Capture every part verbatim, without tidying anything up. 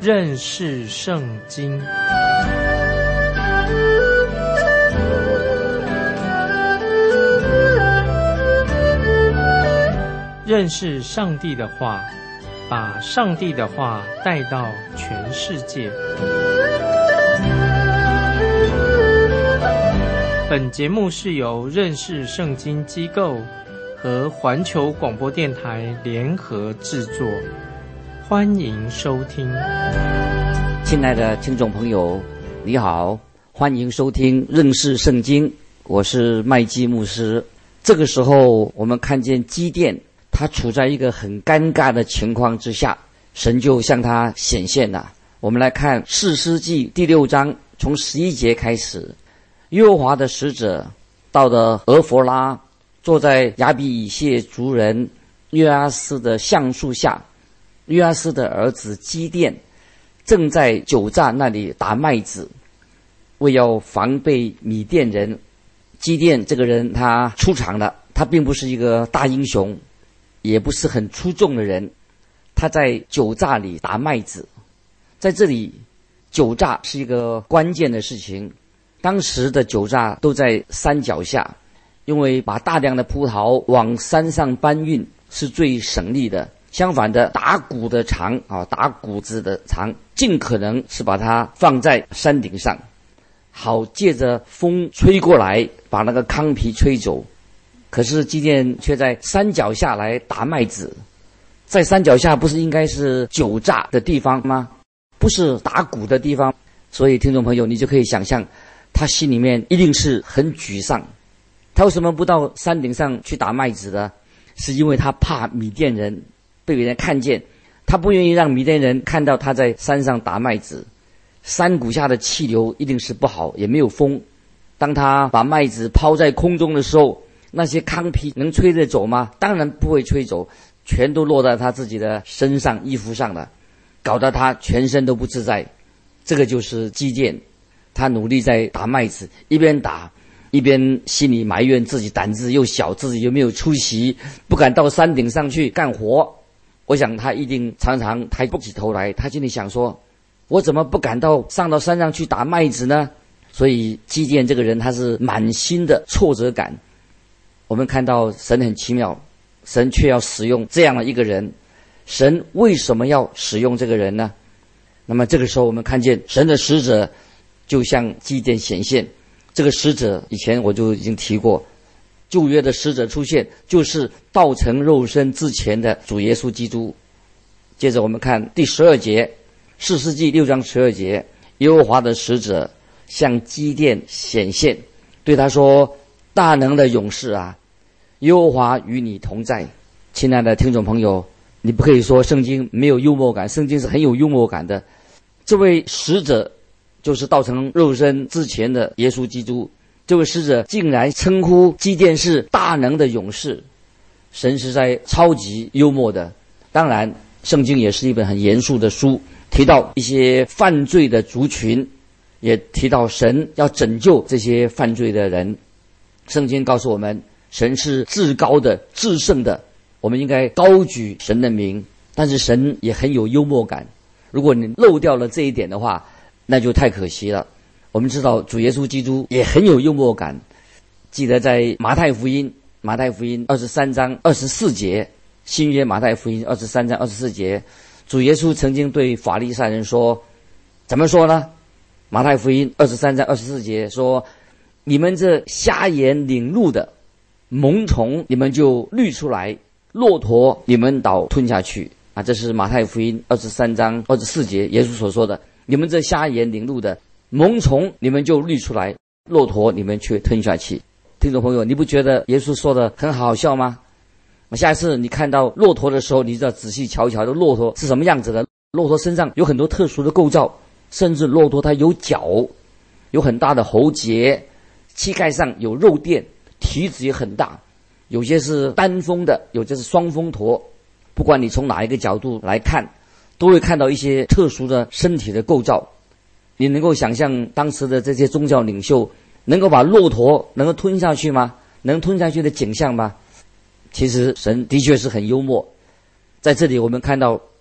认识圣经。认识上帝的话，把上帝的话带到全世界。本节目是由认识圣经机构和环球广播电台联合制作，欢迎收听。 亲爱的听众朋友，你好，欢迎收听认识圣经，我是麦基牧师。这个时候我们看见基甸，他处在一个很尴尬的情况之下，神就向他显现了。我们来看士师记第六章，从十一节开始。耶和华的使者到了俄弗拉，坐在亚比以谢族人约阿斯的橡树下。约阿斯的儿子基甸正在酒榨那里打麦子，为要防备米甸人。基甸这个人他出场了，他并不是一个大英雄，也不是很出众的人，他在酒榨里打麦子。在这里，酒榨是一个关键的事情。当时的酒榨都在山脚下，因为把大量的葡萄往山上搬运是最省力的。相反的，打谷的场啊，打谷子的场，尽可能是把它放在山顶上，好借着风吹过来，把那个糠皮吹走。可是基甸却在山脚下来打麦子，在山脚下不是应该是酒榨的地方吗？不是打谷的地方。所以听众朋友，你就可以想象他心里面一定是很沮丧。他为什么不到山顶上去打麦子呢？是因为他怕米甸人被别人看见，他不愿意让米甸人看到他在山上打麦子。山谷下的气流一定是不好，也没有风。当他把麦子抛在空中的时候，那些糠皮能吹得走吗？当然不会吹走，全都落在他自己的身上、衣服上了，搞得他全身都不自在。这个就是基甸，他努力在打麦子，一边打一边心里埋怨自己胆子又小，自己又没有出息，不敢到山顶上去干活。我想他一定常常抬不起头来，他心里想说，我怎么不敢到上到山上去打麦子呢？所以基甸这个人他是满心的挫折感。我们看到神很奇妙，神却要使用这样的一个人。神为什么要使用这个人呢？那么这个时候我们看见神的使者就向基甸显现。这个使者以前我就已经提过，旧约的使者出现就是道成肉身之前的主耶稣基督。接着我们看第十二节，士师记六章十二节，耶和华的使者向基甸显现，对他说，大能的勇士啊，耶和华与你同在。亲爱的听众朋友，你不可以说圣经没有幽默感，圣经是很有幽默感的。这位使者就是道成肉身之前的耶稣基督，这位使者竟然称呼基甸是大能的勇士。神实在超级幽默的。当然圣经也是一本很严肃的书，提到一些犯罪的族群，也提到神要拯救这些犯罪的人。圣经告诉我们，神是至高的、至圣的，我们应该高举神的名。但是神也很有幽默感，如果你漏掉了这一点的话，那就太可惜了。我们知道主耶稣基督也很有幽默感。记得在马太福音马太福音二十三章二十四节，新约马太福音二十三章二十四节，主耶稣曾经对法利赛人说，怎么说呢？马太福音二十三章二十四节说，你们这瞎眼领路的，虻虫你们就滤出来，骆驼你们倒吞下去啊！这是马太福音二十三章二十四节耶稣所说的，你们这瞎眼领路的，虻虫你们就滤出来，骆驼你们却吞下去。听众朋友，你不觉得耶稣说的很好笑吗？下一次你看到骆驼的时候，你就要仔细瞧一瞧，这骆驼是什么样子的。骆驼身上有很多特殊的构造，甚至骆驼它有角，有很大的喉结，膝盖上有肉垫，蹄子也很大，有些是单峰的，有些是双峰驼。不管你从哪一个角度来看，都会看到一些特殊的身体的构造。你能够想象当时的这些宗教领袖能够把骆驼能够吞下去吗？能吞下去的景象吗？其实神的确是很幽默。在这里我们看到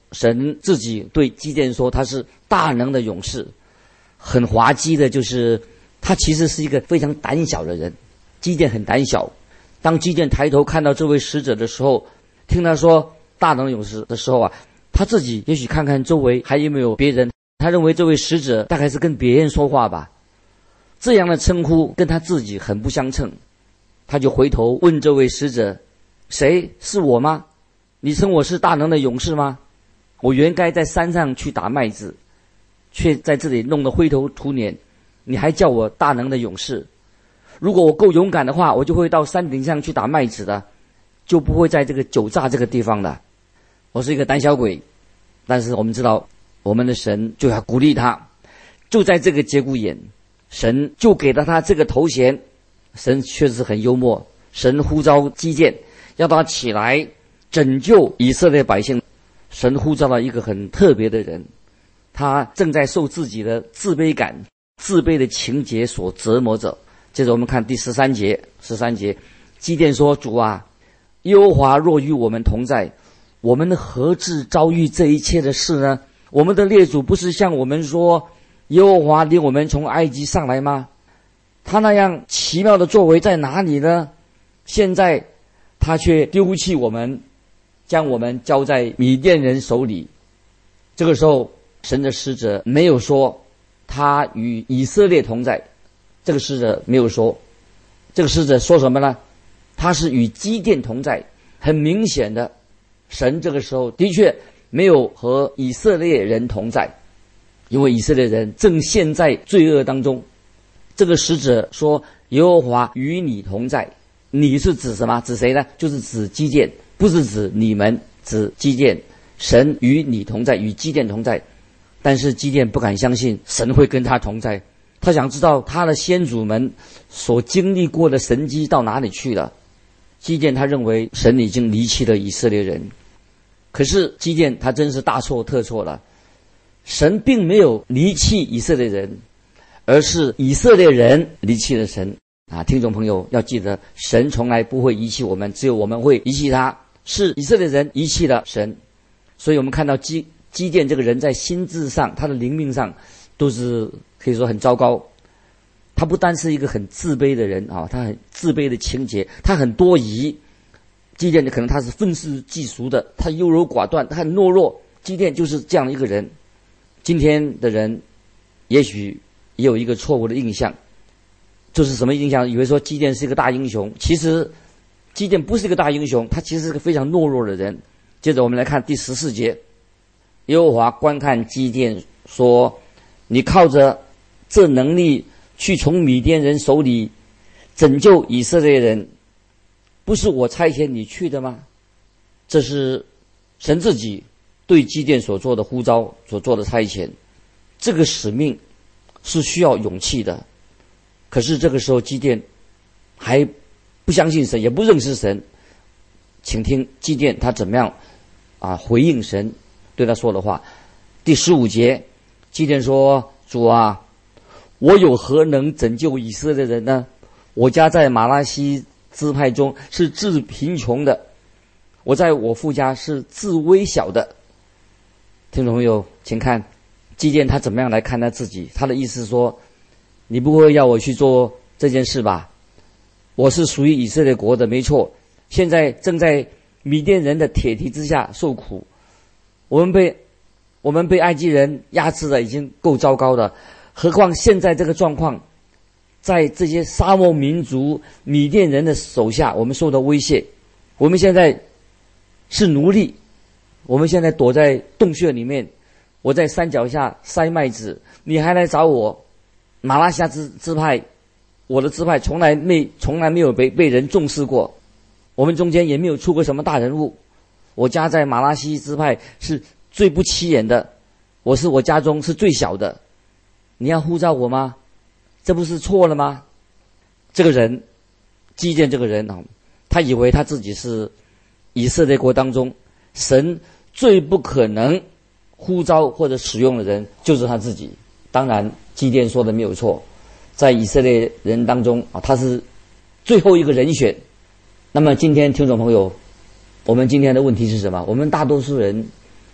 神自己对基甸说他是大能的勇士。很滑稽的就是他其实是一个非常胆小的人，基甸很胆小。当基甸抬头看到这位使者的时候，听他说大能的勇士的时候啊，他自己也许看看周围还有没有别人，他认为这位使者大概是跟别人说话吧，这样的称呼跟他自己很不相称。他就回头问这位使者，谁？是我吗？你称我是大能的勇士吗？我原该在山上去打麦子，却在这里弄得灰头土脸，你还叫我大能的勇士？如果我够勇敢的话，我就会到山顶上去打麦子的，就不会在这个酒榨这个地方了。我是一个胆小鬼，但是我们知道我们的神就要鼓励他。就在这个节骨眼，神就给了他这个头衔。神确实很幽默，神呼召基甸要他起来拯救以色列百姓。神呼召了一个很特别的人，他正在受自己的自卑感、自卑的情节所折磨着。接着我们看第十三节，十三节，基甸说：主啊，耶和华若与我们同在，我们何至遭遇这一切的事呢？我们的列祖不是向我们说，耶和华领我们从埃及上来吗？他那样奇妙的作为在哪里呢？现在他却丢弃我们，将我们交在米甸人手里。这个时候神的使者没有说他与以色列同在，这个使者没有说。这个使者说什么呢？他是与基甸同在。很明显的，神这个时候的确没有和以色列人同在，因为以色列人正陷在罪恶当中。这个使者说耶和华与你同在，你是指什么？指谁呢？就是指基甸，不是指你们，指基甸。神与你同在，与基甸同在。但是基甸不敢相信神会跟他同在，他想知道他的先祖们所经历过的神迹到哪里去了。基甸他认为神已经离弃了以色列人，可是基甸他真是大错特错了。神并没有离弃以色列人，而是以色列人离弃了神啊！听众朋友要记得，神从来不会遗弃我们，只有我们会遗弃他。是以色列人遗弃了神，所以我们看到基基甸这个人在心智上，他的灵命上都是可以说很糟糕。他不单是一个很自卑的人啊，他很自卑的情节，他很多疑。基甸可能他是愤世嫉俗的，他优柔寡断，他很懦弱。基甸就是这样的一个人。今天的人也许也有一个错误的印象，就是什么印象？以为说基甸是一个大英雄，其实基甸不是一个大英雄，他其实是个非常懦弱的人。接着我们来看第十四节，耶和华观看基甸说：你靠着这能力去从米甸人手里拯救以色列人，不是我差遣你去的吗？这是神自己对基甸所做的呼召，所做的差遣。这个使命是需要勇气的。可是这个时候基甸还不相信神，也不认识神。请听基甸他怎么样啊回应神对他说的话。第十五节，基甸说：主啊，我有何能拯救以色列人呢？我家在马拉西支派中是自贫穷的，我在我父家是自微小的。听众朋友，请看基甸他怎么样来看他自己。他的意思说，你不会要我去做这件事吧？我是属于以色列国的，没错，现在正在米甸人的铁蹄之下受苦。我们被我们被埃及人压制的已经够糟糕的，何况现在这个状况，在这些沙漠民族米甸人的手下，我们受到威胁。我们现在是奴隶，我们现在躲在洞穴里面，我在山脚下塞麦子，你还来找我。马拉西亚支支派，我的支派从来没从来没有被被人重视过，我们中间也没有出过什么大人物。我家在马拉西支派是最不起眼的，我是我家中是最小的，你要呼召我吗？这不是错了吗？这个人基甸这个人啊，他以为他自己是以色列国当中神最不可能呼召或者使用的人，就是他自己。当然基甸说的没有错，在以色列人当中啊，他是最后一个人选。那么今天听众朋友，我们今天的问题是什么？我们大多数人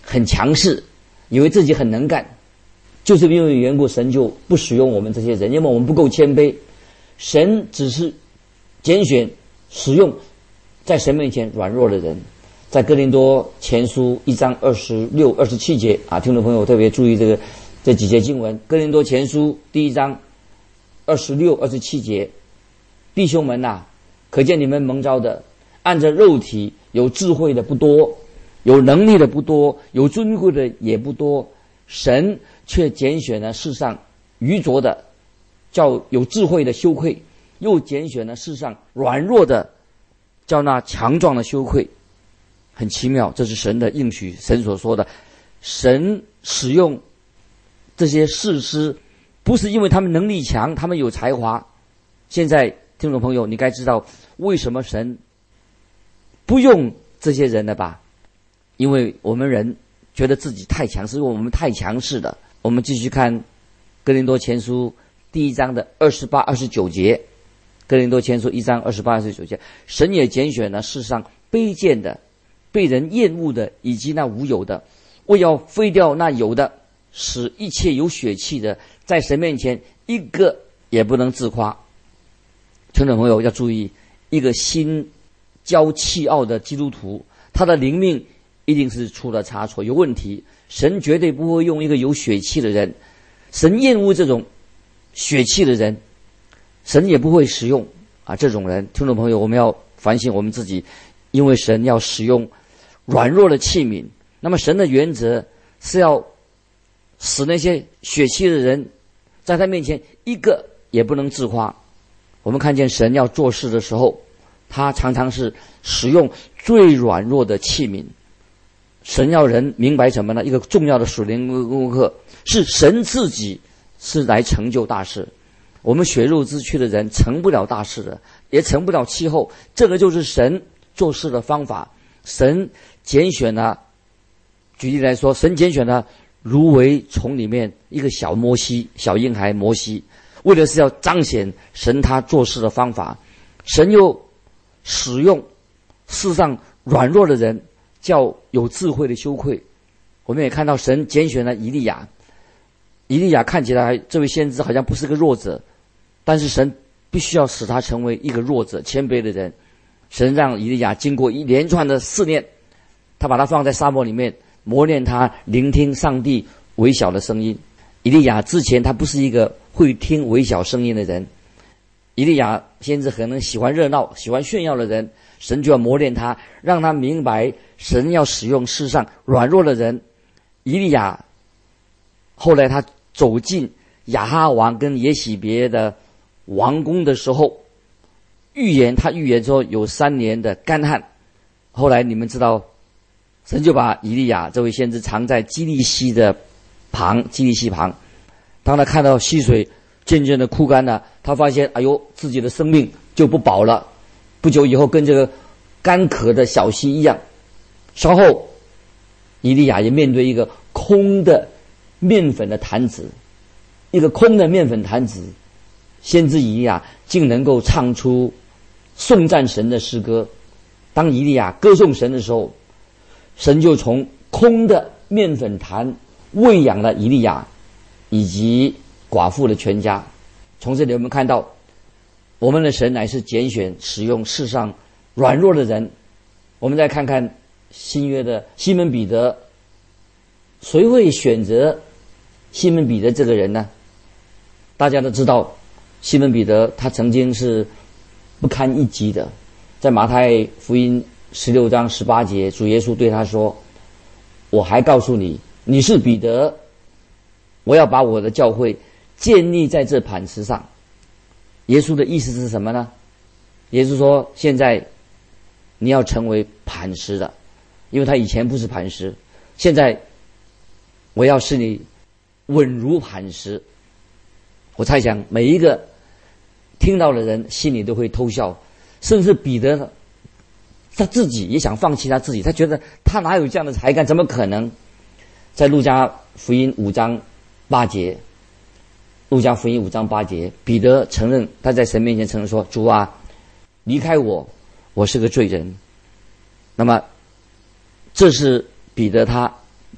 很强势，以为自己很能干，就是因为缘故，神就不使用我们这些人，因为我们不够谦卑。神只是拣选使用在神面前软弱的人。在哥林多前书一章二十六、二十七节啊，听众朋友特别注意这个这几节经文。哥林多前书第一章二十六、二十七节，弟兄们呐、啊，可见你们蒙召的，按着肉体有智慧的不多，有能力的不多，有尊贵的也不多，神却拣选了世上愚拙的，叫有智慧的羞愧，又拣选了世上软弱的，叫那强壮的羞愧。很奇妙，这是神的应许，神所说的。神使用这些士师，不是因为他们能力强，他们有才华。现在听众朋友，你该知道为什么神不用这些人了吧？因为我们人觉得自己太强势，因为我们太强势了。我们继续看哥林多前书第一章的二十八、二十九节。哥林多前书一章二十八、二十九节，神也拣选了世上卑贱的、被人厌恶的，以及那无有的，为要废掉那有的，使一切有血气的，在神面前一个也不能自夸。听众朋友要注意，一个心骄气傲的基督徒，他的灵命一定是出了差错，有问题。神绝对不会用一个有血气的人，神厌恶这种血气的人，神也不会使用啊这种人。听众朋友，我们要反省我们自己，因为神要使用软弱的器皿。那么神的原则是要使那些血气的人在他面前一个也不能自夸。我们看见神要做事的时候，他常常是使用最软弱的器皿。神要人明白什么呢？一个重要的属灵功课是神自己是来成就大事。我们血肉之躯的人成不了大事的，也成不了气候。这个就是神做事的方法。神拣选了，举例来说，神拣选了芦苇丛里面一个小摩西，小婴孩摩西，为的是要彰显神他做事的方法。神又使用世上软弱的人，叫有智慧的羞愧。我们也看到神拣选了以利亚，以利亚看起来这位先知好像不是个弱者，但是神必须要使他成为一个弱者、谦卑的人。神让以利亚经过一连串的试炼，他把他放在沙漠里面，磨练他聆听上帝微小的声音。以利亚之前他不是一个会听微小声音的人，以利亚先知可能喜欢热闹、喜欢炫耀的人，神就要磨练他，让他明白神要使用世上软弱的人。以利亚后来他走进亚哈王跟耶洗别的王宫的时候，预言他预言说有三年的干旱。后来你们知道，神就把以利亚这位先知藏在基利溪的旁，基利溪旁。当他看到溪水渐渐的枯干了，他发现哎呦，自己的生命就不保了。不久以后跟这个干渴的小溪一样。稍后以利亚也面对一个空的面粉的坛子，一个空的面粉坛子，先知以利亚竟能够唱出颂赞神的诗歌。当以利亚歌颂神的时候，神就从空的面粉坛喂养了以利亚以及寡妇的全家。从这里我们看到，我们的神乃是拣选使用世上软弱的人。我们再看看新约的西门彼得，谁会选择西门彼得这个人呢？大家都知道，西门彼得他曾经是不堪一击的。在马太福音十六章十八节，主耶稣对他说，我还告诉你，你是彼得，我要把我的教会建立在这磐石上。耶稣的意思是什么呢？耶稣说，现在你要成为磐石的，因为他以前不是磐石，现在我要使你稳如磐石。我猜想每一个听到的人心里都会偷笑，甚至彼得他自己也想放弃他自己，他觉得他哪有这样的才干，怎么可能？在路加福音五章八节，路加福音五章八节，彼得承认，他在神面前承认说，主啊，离开我，我是个罪人。那么这是彼得他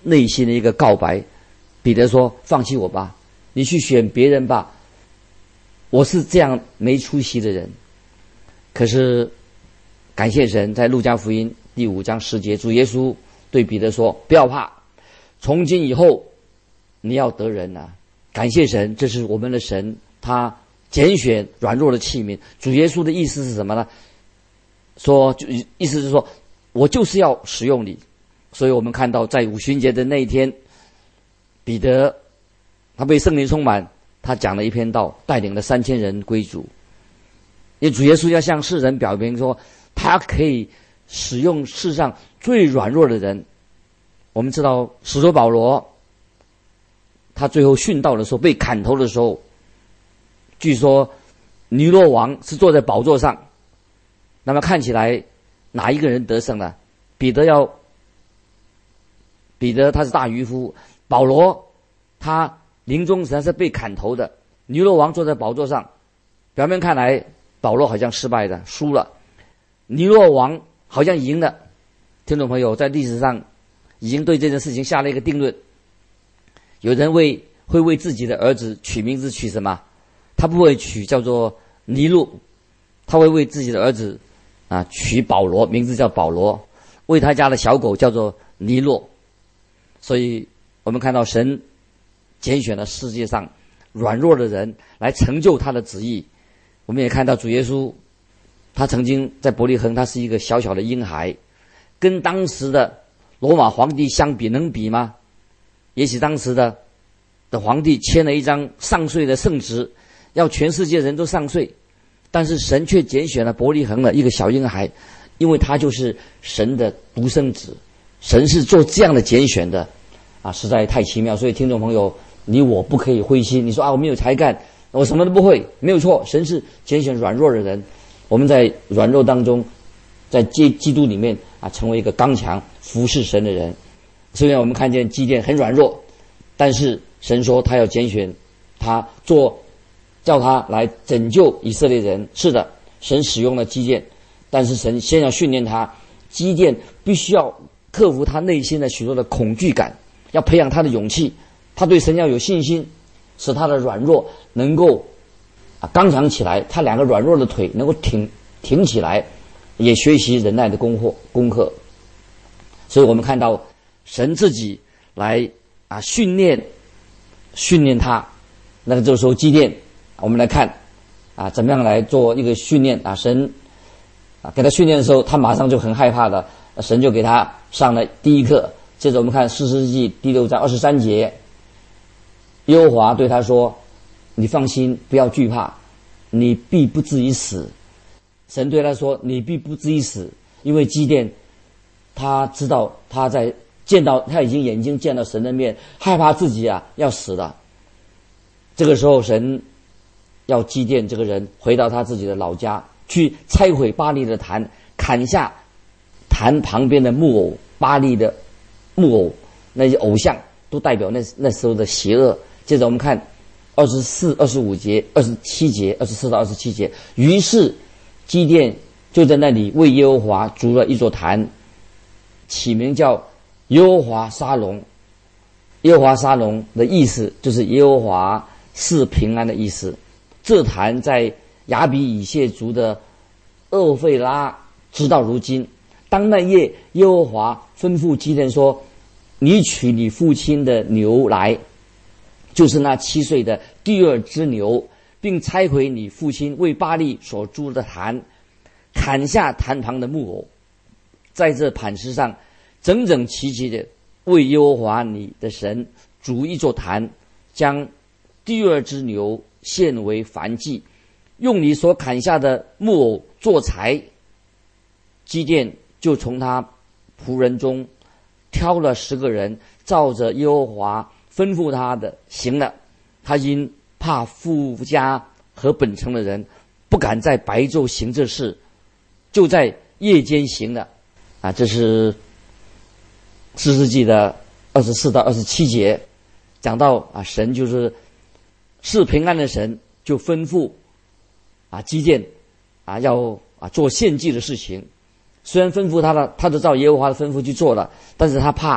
内心的一个告白。彼得说：放弃我吧，你去选别人吧，我是这样没出息的人。可是感谢神，在路加福音第五章十节，主耶稣对彼得说：不要怕，从今以后你要得人啊。感谢神，这是我们的神，他拣选软弱的器皿。主耶稣的意思是什么呢？说就意思是说，我就是要使用你。所以我们看到在五旬节的那一天，彼得他被圣灵充满，他讲了一篇道，带领了三千人归主。因为主耶稣要向世人表明说，他可以使用世上最软弱的人。我们知道使徒保罗，他最后殉道的时候，被砍头的时候，据说尼罗王是坐在宝座上。那么看起来哪一个人得胜呢？彼得要彼得他是大渔夫，保罗他临终实际上是被砍头的，尼罗王坐在宝座上。表面看来保罗好像失败的输了，尼罗王好像赢了。听众朋友，在历史上已经对这件事情下了一个定论。有人为会为自己的儿子取名字，取什么？他不会取叫做尼禄，他会为自己的儿子啊取保罗，名字叫保罗。为他家的小狗叫做尼洛。所以我们看到神拣选了世界上软弱的人来成就他的旨意。我们也看到主耶稣，他曾经在伯利恒，他是一个小小的婴孩，跟当时的罗马皇帝相比，能比吗？也许当时的的皇帝签了一张上税的圣旨，要全世界人都上税，但是神却拣选了伯利恒的一个小婴孩，因为他就是神的独生子。神是做这样的拣选的啊，实在太奇妙。所以听众朋友，你我不可以灰心。你说啊，我没有才干，我什么都不会，没有错。神是拣选软弱的人，我们在软弱当中，在基基督里面啊，成为一个刚强服侍神的人。虽然我们看见基甸很软弱，但是神说他要拣选他做，叫他来拯救以色列人。是的，神使用了基甸，但是神先要训练他。基甸必须要克服他内心的许多的恐惧感，要培养他的勇气，他对神要有信心，使他的软弱能够啊刚强起来，他两个软弱的腿能够挺挺起来，也学习忍耐的功课功课。所以我们看到神自己来啊训练训练他。那个这个时候基甸，我们来看啊怎么样来做一个训练啊。神啊给他训练的时候，他马上就很害怕的，神就给他上了第一课。接着我们看士师记第六章二十三节，耶和华对他说：你放心，不要惧怕，你必不至于死。神对他说：你必不至于死。因为基甸他知道他在见到他已经眼睛见到神的面，害怕自己啊要死了。这个时候神要基甸这个人回到他自己的老家，去拆毁巴力的坛，砍下坛旁边的木偶，巴力的木偶，那些偶像都代表那那时候的邪恶。接着我们看二十四、二十五节、二十七节、二十四到二十七节。于是基甸就在那里为耶和华筑了一座坛，起名叫耶和华沙龙。耶和华沙龙的意思就是耶和华是平安的意思。这坛在亚比以谢族的厄费拉直到如今。当那夜，耶和华吩咐基甸说：你取你父亲的牛来，就是那七岁的第二只牛，并拆毁你父亲为巴力所筑的坛，砍下坛旁的木偶，在这磐石上整整齐齐的为耶和华你的神筑一座坛，将第二只牛献为燔祭，用你所砍下的木偶做柴。基甸就从他仆人中挑了十个人，照着耶和华吩咐他的行了。他因怕富家和本城的人，不敢在白昼行这事，就在夜间行了。啊，这是士师记的二十四到二十七节，讲到啊，神就是是平安的神，就吩咐啊基甸啊要啊做献祭的事情。虽然吩咐他了，他都照耶和华的吩咐去做了，但是他怕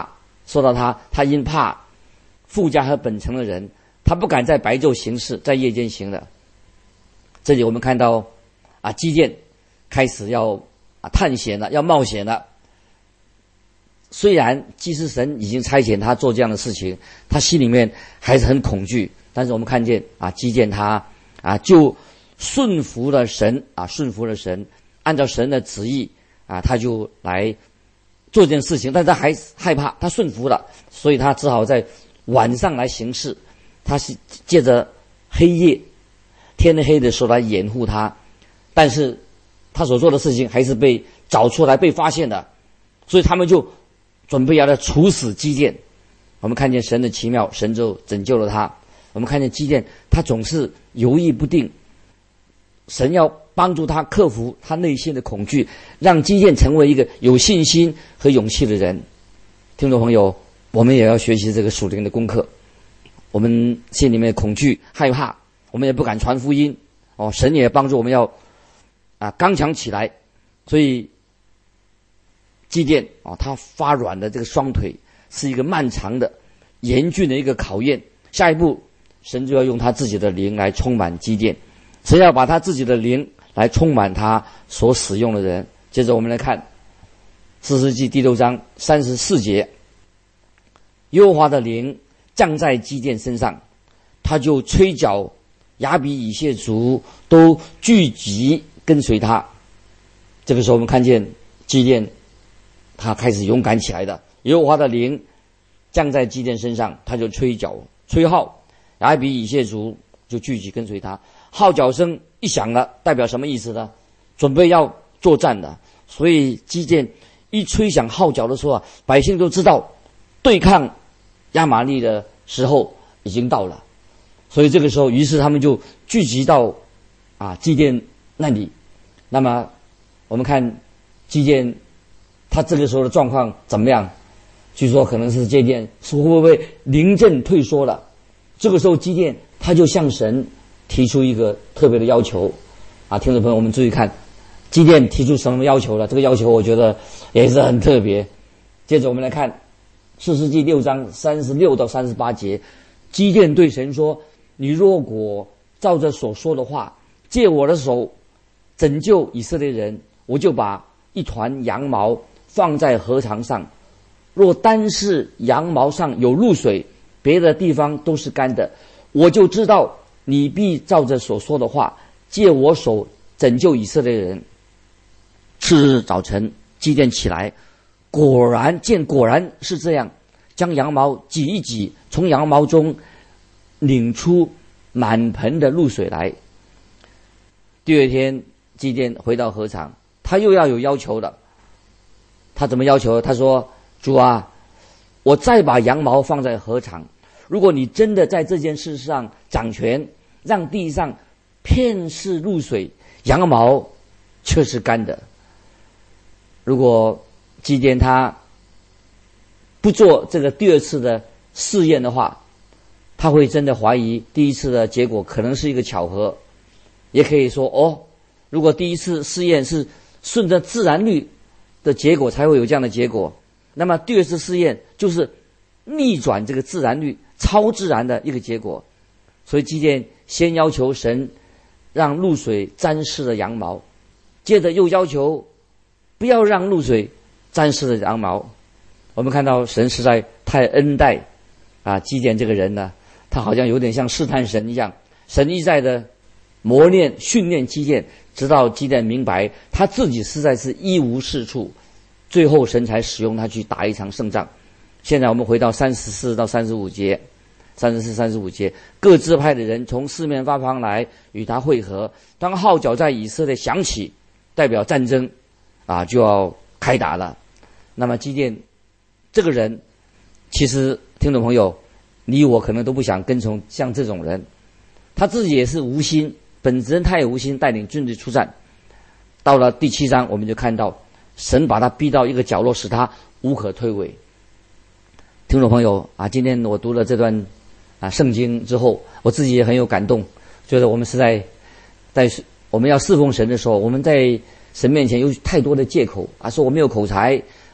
说到他，他因怕富家和本城的人，他不敢在白昼行事，在夜间行的。这里我们看到啊，基甸开始要啊探险了，要冒险了。虽然祭司神已经差遣他做这样的事情，他心里面还是很恐惧。但是我们看见啊，基甸他啊就顺服了神啊，顺服了神，按照神的旨意啊，他就来做这件事情。但是他还害怕，他顺服了，所以他只好在晚上来行事。他是借着黑夜天黑的时候来掩护他，但是他所做的事情还是被找出来被发现的，所以他们就准备要来处死基甸。我们看见神的奇妙，神就拯救了他。我们看见基甸他总是犹豫不定，神要帮助他克服他内心的恐惧，让基甸成为一个有信心和勇气的人。听众朋友，我们也要学习这个属灵的功课。我们心里面恐惧害怕，我们也不敢传福音哦，神也帮助我们要啊刚强起来。所以基甸哦，他发软的这个双腿是一个漫长的严峻的一个考验。下一步神就要用他自己的灵来充满基甸，神要把他自己的灵来充满他所使用的人。接着我们来看士师记第六章三十四节，耶和华的灵降在基甸身上，他就吹角，亚比以谢族都聚集跟随他。这个时候我们看见基甸他开始勇敢起来的。耶和华的灵降在基甸身上，他就吹角吹号，亚比以谢族就聚集跟随他。号角声一响了，代表什么意思呢？准备要作战了。所以基甸一吹响号角的时候啊，百姓都知道对抗亚玛力的时候已经到了。所以这个时候，于是他们就聚集到啊基甸那里。那么我们看基甸他这个时候的状况怎么样？据说可能是基甸是会不会临阵退缩了？这个时候基甸他就向神提出一个特别的要求啊，听众朋友，我们注意看，基甸提出什么要求了？这个要求我觉得也是很特别。接着我们来看士师记六章三十六到三十八节，基甸对神说：“你若果照着所说的话，借我的手拯救以色列人，我就把一团羊毛放在禾场上。若单是羊毛上有露水，别的地方都是干的，我就知道你必照着所说的话，借我手拯救以色列人。”次日早晨，基甸起来，果然见果然是这样，将羊毛挤一挤，从羊毛中拧出满盆的露水来。第二天，基甸回到禾场，他又要有要求了。他怎么要求？他说：“主啊，我再把羊毛放在禾场，如果你真的在这件事上掌权，让地上遍是露水，羊毛却是干的。”如果基甸他不做这个第二次的试验的话，他会真的怀疑第一次的结果可能是一个巧合，也可以说哦，如果第一次试验是顺着自然律的结果才会有这样的结果，那么第二次试验就是逆转这个自然律超自然的一个结果。所以基甸先要求神让露水沾湿了羊毛，接着又要求不要让露水沾湿了羊毛。我们看到神实在太恩待啊基甸这个人呢，他好像有点像试探神一样，神一再的磨练训练基甸，直到基甸明白他自己实在是一无是处，最后神才使用他去打一场胜仗。现在我们回到三十四到三十五节，三十四、三十五节，各支派的人从四面八方来与他会合。当号角在以色列响起，代表战争啊就要开打了。那么基甸这个人，其实听众朋友，你我可能都不想跟从像这种人，他自己也是无心，本人他也无心带领军队出战。到了第七章，我们就看到神把他逼到一个角落，使他无可退诿。听众朋友啊，今天我读了这段啊圣经之后，我自己也很有感动，觉得我们是在在我们要侍奉神的时候，我们在神面前有太多的借口啊，说我没有口才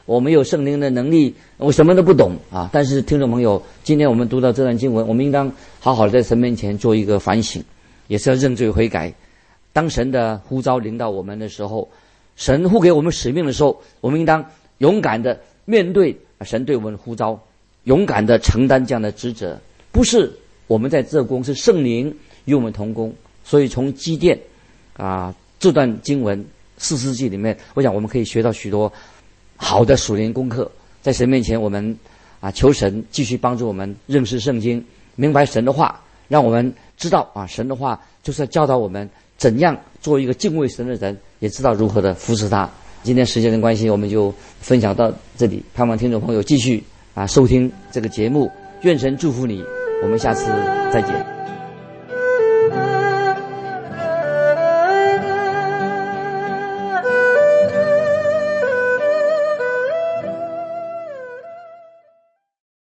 我没有圣灵的能力，我什么都不懂啊。但是听众朋友，今天我们读到这段经文，我们应当好好的在神面前做一个反省，也是要认罪悔改。当神的呼召临到我们的时候，神呼给我们使命的时候，我们应当勇敢的面对神对我们的呼召，勇敢的承担这样的职责。不是我们在做工，是圣灵与我们同工。所以从基甸啊这段经文四世纪里面，我想我们可以学到许多好的属灵功课。在神面前，我们啊求神继续帮助我们认识圣经，明白神的话，让我们知道啊神的话就是要教导我们怎样做一个敬畏神的人，也知道如何的服侍他。今天时间的关系，我们就分享到这里，盼望听众朋友继续啊收听这个节目。愿神祝福你，我们下次再见。